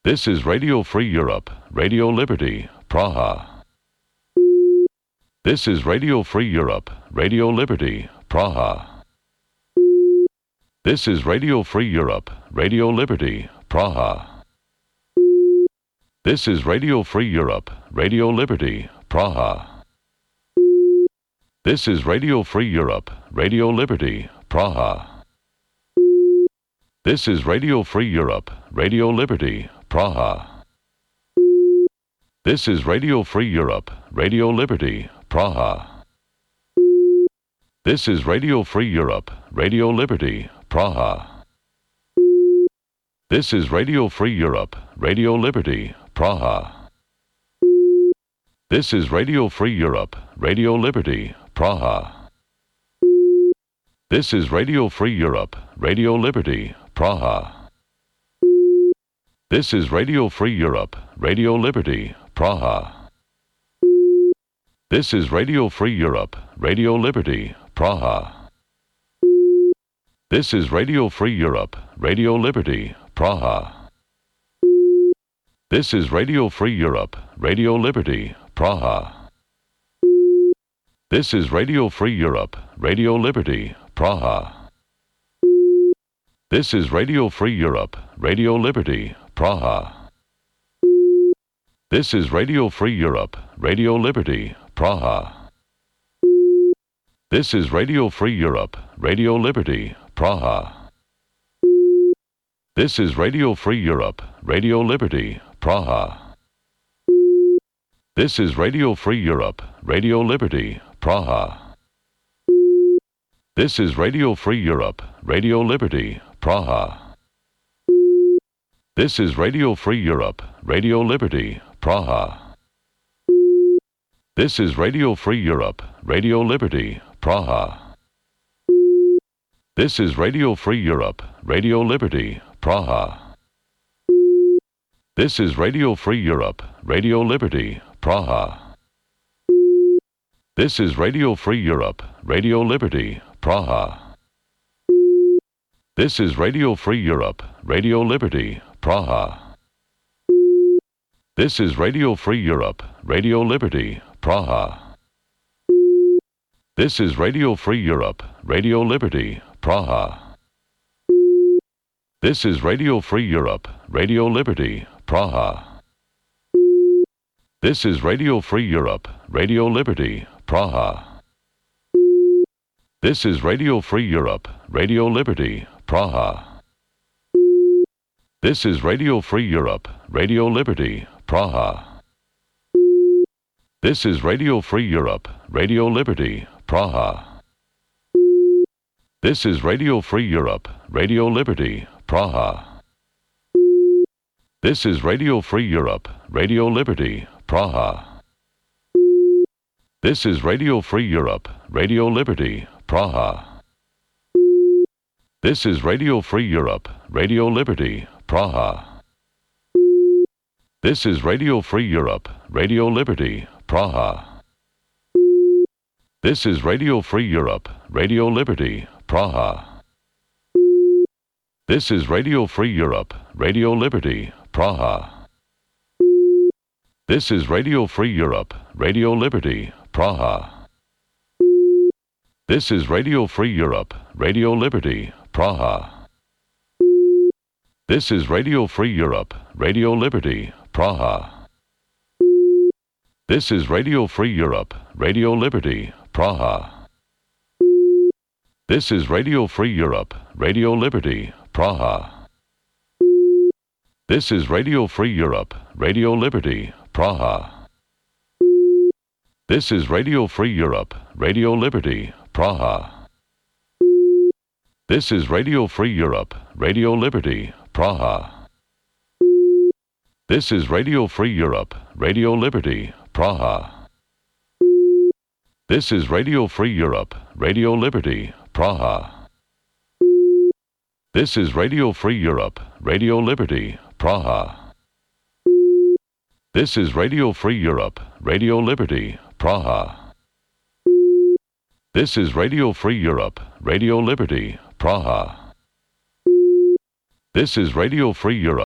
This is Radio Free Europe, Radio Liberty, Praha. This is Radio Free Europe, Radio Liberty, Praha. This is Radio Free Europe, Radio Liberty, Praha. This is Radio Free Europe, Radio Liberty, Praha. This is Radio Free Europe, Radio Liberty, Praha. This is Radio Free Europe, Radio Liberty, Praha. This is Radio Free Europe, Radio Liberty, Praha. This is Radio Free Europe, Radio Liberty, Praha. This is Radio Free Europe, Radio Liberty, Praha. This is Radio Free Europe, Radio Liberty, Praha. This is Radio Free Europe, Radio Liberty, Praha. This is Radio Free Europe, Radio Liberty, Praha. This is Radio Free Europe, Radio Liberty, Praha. This is Radio Free Europe, Radio Liberty, Praha. This is Radio Free Europe, Radio Liberty, Praha. This is Radio Free Europe, Radio Liberty, Praha. This is Radio Free Europe, Radio Liberty, Praha. This is Radio Free Europe, Radio Liberty, Praha. This is Radio Free Europe, Radio Liberty, Praha. This is Radio Free Europe, Radio Liberty, Praha. This is Radio Free Europe, Radio Liberty, Praha. This is Radio Free Europe, Radio Liberty, Praha. This is Radio Free Europe, Radio Liberty, Praha. This is Radio Free Europe, Radio Liberty, Praha. This is Radio Free Europe, Radio Liberty, Praha. This is Radio Free Europe, Radio Liberty, Praha. This is Radio Free Europe, Radio Liberty, Praha. This is Radio Free Europe, Radio Liberty, Praha. This is Radio Free Europe, Radio Liberty, Praha. This is Radio Free Europe, Radio Liberty, Praha. This is Radio Free Europe, Radio Liberty, Praha. This is Radio Free Europe, Radio Liberty, Praha. This is Radio Free Europe, Radio Liberty, Praha. This is Radio Free Europe, Radio Liberty, Praha. This is Radio Free Europe, Radio Liberty, Praha. This is Radio Free Europe, Radio Liberty, Praha. This is Radio Free Europe, Radio Liberty, Praha. This is Radio Free Europe, Radio Liberty, Praha. This is Radio Free Europe, Radio Liberty, Praha. This is Radio Free Europe, Radio Liberty, Praha. This is Radio Free Europe, Radio Liberty, Praha. This is Radio Free Europe, Radio Liberty, Praha. This is Radio Free Europe, Radio Liberty, Praha. This is Radio Free Europe, Radio Liberty, Praha. This is Radio Free Europe, Radio Liberty, Praha. This is Radio Free Europe, Radio Liberty, Praha. This is Radio Free Europe, Radio Liberty, Praha. This is Radio Free Europe, Radio Liberty, Praha. This is Radio Free Europe, Radio Liberty, Praha. This is Radio Free Europe, Radio Liberty, Praha. This is Radio Free Europe, Radio Liberty, Praha. This is Radio Free Europe, Radio Liberty, Praha. This is Radio Free Europe, Radio Liberty, Praha. This is Radio Free Europe, Radio Liberty, Praha. This is Radio Free Europe, Radio Liberty, Praha. This is Radio Free Europe,